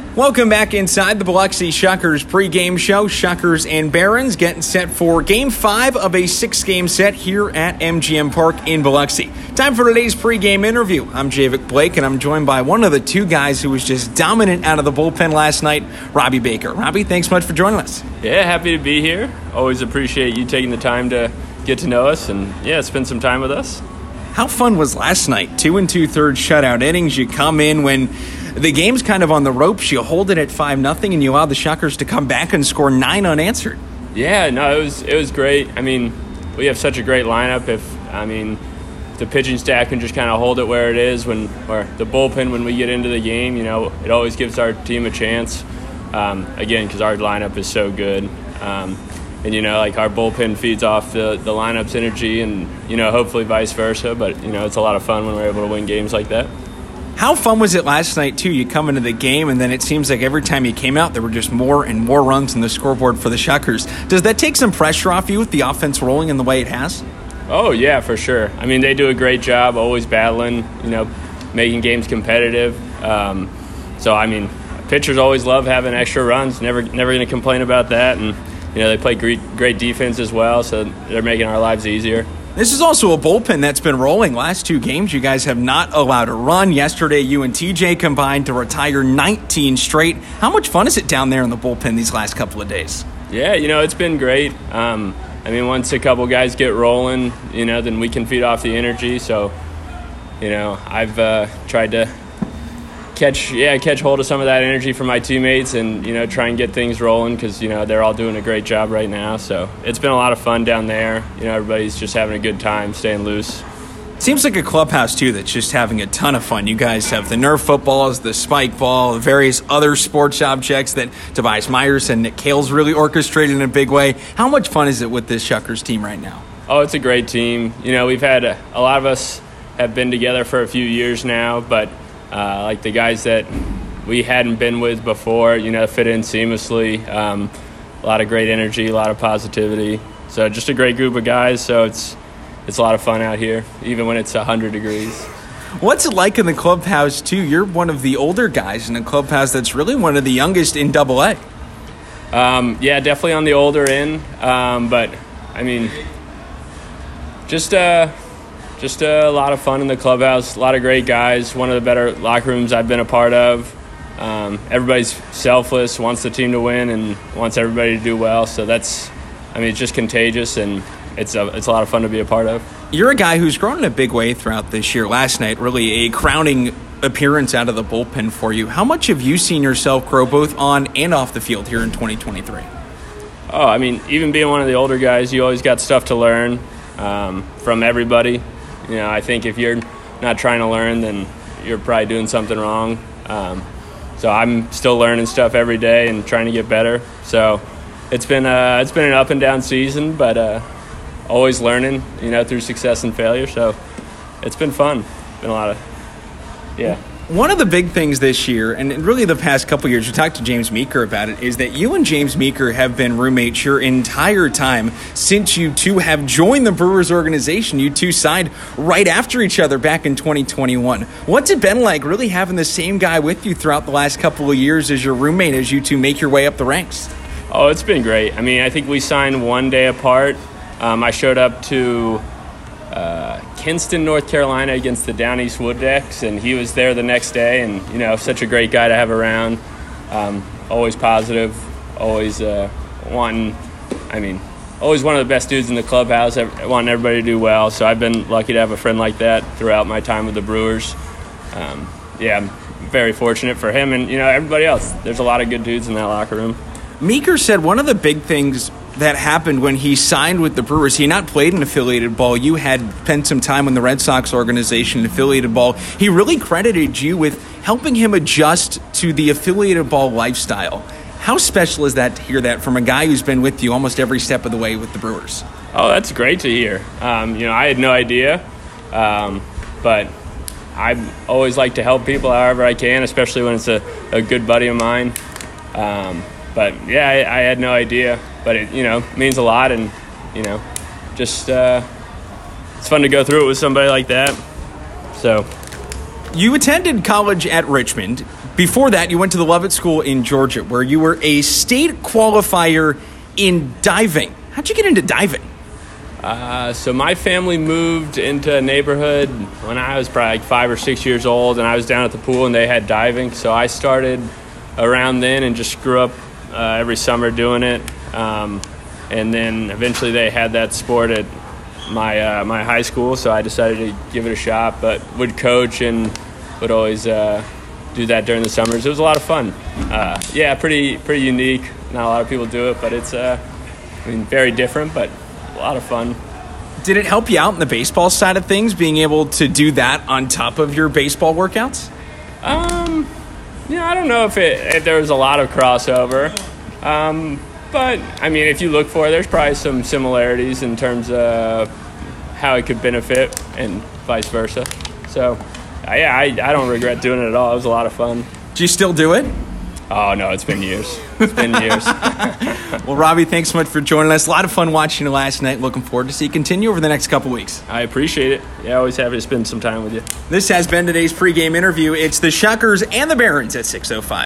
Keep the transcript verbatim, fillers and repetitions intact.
Welcome back inside the Biloxi Shuckers pregame show. Shuckers and Barons getting set for Game five of a six-game set here at M G M Park in Biloxi. Time for today's pregame interview. I'm Javik Blake, and I'm joined by one of the two guys who was just dominant out of the bullpen last night, Robbie Baker. Robbie, thanks so much for joining us. Yeah, happy to be here. Always appreciate you taking the time to get to know us and, yeah, spend some time with us. How fun was last night? Two and two-thirds shutout innings. You come in when the game's kind of on the ropes. You hold it at five nothing, and you allow the Shuckers to come back and score nine unanswered. Yeah, no, it was it was great. I mean, we have such a great lineup. If I mean, the pitching staff can just kind of hold it where it is, when or the bullpen when we get into the game, you know, it always gives our team a chance. Um, again, because our lineup is so good. Um, and, you know, like our bullpen feeds off the, the lineup's energy and, you know, hopefully vice versa. But, you know, it's a lot of fun when we're able to win games like that. How fun was it last night, too? You come into the game, and then it seems like every time you came out, there were just more and more runs on the scoreboard for the Shuckers. Does that take some pressure off you with the offense rolling in the way it has? Oh, yeah, for sure. I mean, they do a great job always battling, you know, making games competitive. Um, so, I mean, pitchers always love having extra runs. Never never going to complain about that. And, you know, they play great, great defense as well, so they're making our lives easier. This is also a bullpen that's been rolling. Last two games, you guys have not allowed a run. Yesterday, you and T J combined to retire nineteen straight. How much fun is it down there in the bullpen these last couple of days? Yeah, you know, it's been great. Um, I mean, once a couple guys get rolling, you know, then we can feed off the energy. So, you know, I've uh, tried to catch, yeah, catch hold of some of that energy from my teammates and, you know, try and get things rolling because, you know, they're all doing a great job right now. So it's been a lot of fun down there. You know, everybody's just having a good time, staying loose. Seems like a clubhouse, too, that's just having a ton of fun. You guys have the Nerf footballs, the spike ball, the various other sports objects that Tobias Myers and Nick Cale's really orchestrated in a big way. How much fun is it with this Shuckers team right now? Oh, it's a great team. You know, we've had a, a lot of us have been together for a few years now, but Uh, like the guys that we hadn't been with before, you know, fit in seamlessly. Um, a lot of great energy, a lot of positivity. So just a great group of guys. So it's it's a lot of fun out here, even when it's one hundred degrees. What's it like in the clubhouse, too? You're one of the older guys in a clubhouse that's really one of the youngest in Double A. Um, yeah, definitely on the older end. Um, but, I mean, just uh, – Just a lot of fun in the clubhouse, a lot of great guys, one of the better locker rooms I've been a part of. Um, everybody's selfless, wants the team to win, and wants everybody to do well. So that's, I mean, it's just contagious, and it's a, it's a lot of fun to be a part of. You're a guy who's grown in a big way throughout this year. Last night, really a crowning appearance out of the bullpen for you. How much have you seen yourself grow both on and off the field here in twenty twenty-three? Oh, I mean, even being one of the older guys, you always got stuff to learn um, from everybody. You know, I think if you're not trying to learn, then you're probably doing something wrong. Um, so I'm still learning stuff every day and trying to get better. So it's been uh, it's been an up and down season, but uh, always learning, you know, through success and failure. So it's been fun. Been a lot of, yeah. One of the big things this year, and really the past couple of years, we talked to James Meeker about it, is that you and James Meeker have been roommates your entire time since you two have joined the Brewers organization. You two signed right after each other back in twenty twenty-one. What's it been like really having the same guy with you throughout the last couple of years as your roommate as you two make your way up the ranks? Oh, it's been great. I mean, I think we signed one day apart. Um, I showed up to Uh, Kinston, North Carolina against the Down East Wood Decks, and he was there the next day, and, you know, such a great guy to have around. Um, always positive, always uh, wanting, I mean, always one of the best dudes in the clubhouse, wanting everybody to do well. So I've been lucky to have a friend like that throughout my time with the Brewers. Um, yeah, I'm very fortunate for him and, you know, everybody else. There's a lot of good dudes in that locker room. Meeker said one of the big things that happened when he signed with the Brewers, he had not played in affiliated ball. You had spent some time in the Red Sox organization, affiliated ball. He really credited you with helping him adjust to the affiliated ball lifestyle. How special is that to hear that from a guy who's been with you almost every step of the way with the Brewers? Oh, that's great to hear. Um, you know, I had no idea, um, but I always like to help people however I can, especially when it's a, a good buddy of mine. Um, but, yeah, I, I had no idea. But it, you know, means a lot, and, you know, just uh, it's fun to go through it with somebody like that. So, you attended college at Richmond. Before that, you went to the Lovett School in Georgia, where you were a state qualifier in diving. How'd you get into diving? Uh, so my family moved into a neighborhood when I was probably like five or six years old, and I was down at the pool, and they had diving. So I started around then and just grew up uh, every summer doing it. Um, and then eventually they had that sport at my uh, my high school, so I decided to give it a shot, but would coach and would always uh, do that during the summers. It was a lot of fun. Uh, yeah, pretty pretty unique. Not a lot of people do it, but it's uh, I mean, very different, but a lot of fun. Did it help you out in the baseball side of things, being able to do that on top of your baseball workouts? Um, yeah, I don't know if it if there was a lot of crossover. Um, But, I mean, if you look for it, there's probably some similarities in terms of how it could benefit and vice versa. So, uh, yeah, I, I don't regret doing it at all. It was a lot of fun. Do you still do it? Oh, no, it's been years. It's been years. Well, Robbie, thanks so much for joining us. A lot of fun watching you last night. Looking forward to see you continue over the next couple weeks. I appreciate it. Yeah, always happy to spend some time with you. This has been today's pregame interview. It's the Shuckers and the Barons at six oh five.